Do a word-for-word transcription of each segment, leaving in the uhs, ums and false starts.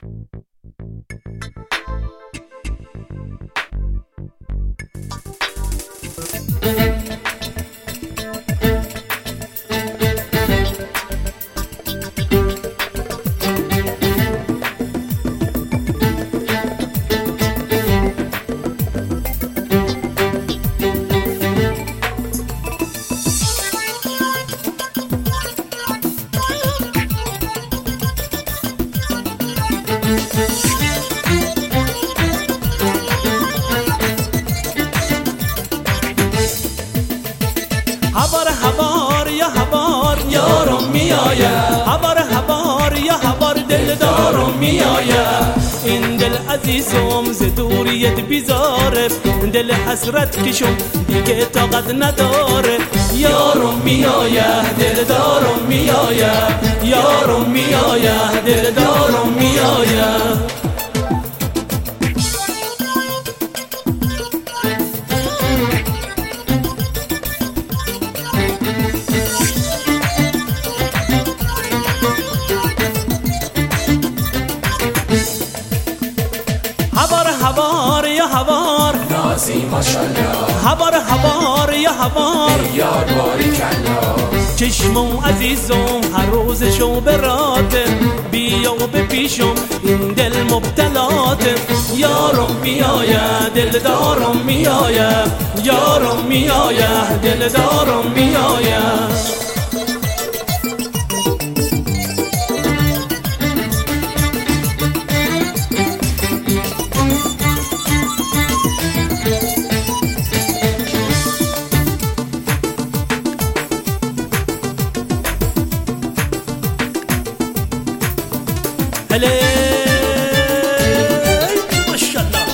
هوار هوار یا هوار یارم میآید، هوار هوار یا هوار دلدارم میآید. این دل عزیزم ز دوریت بیزاره، دل حسرت کشم دیگه طاقت نداره. یارم میآید دلدارم میآید، یارم میآید دلدارم میآید. هوار هوار یا هوار نازی ماشالله، هوار هوار یا هوار یار باریکلا. چشمم عزیزم هر روز شو براته، بیا و به پیشم این دل مبتلاته. یارم میآید دلدارم میآید، یارم میآید دلدارم میآید. هلی ماشالله.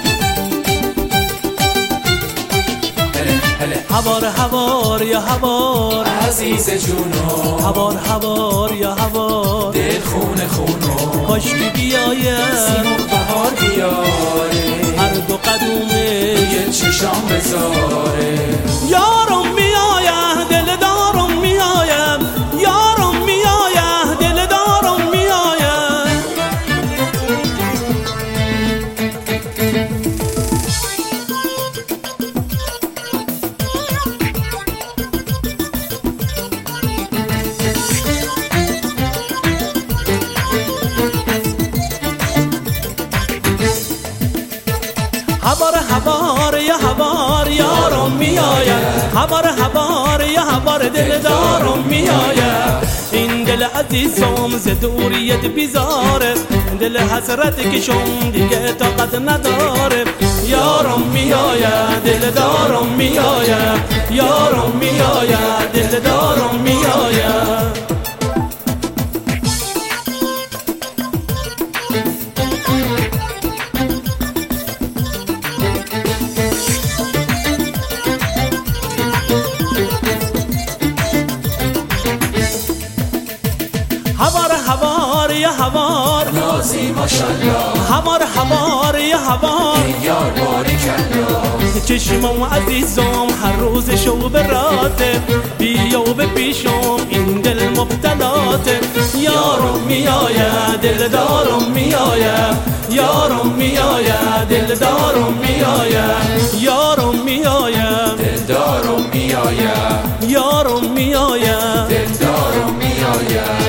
هوار هوار یا هوار عزیز جونو، هوار هوار یا هوار دل خونه خونو. کاشکی بیاید سیمون بهار بیاره، هر دو قدومه یه چشام بذاره. یارم میآید دلدارم میآید، یارم میآید دلدارم میآید. هوار هوار یا هوار یارم میآید، هوار هوار یا هوار دلدارم میآید. این دل عزیزم ز دوریت بیزاره، دل حسرت کشم دیگه طاقت نداره. یارم میآید دلدارم میآید، یارم میآید دلدارم میآید. هوار هوار یا هوار نازی ماشالله، هوار هوار یا هوار یار باریکلا. چشمم عزیزم هر روز شو براته، بیا و به پیشم این دل مبتلاته. یارم میآید دلدارم میآید، یارم میآید دلدارم میآید، یارم میآید دلدارم میآید، یارم میآید دلدارم میآید.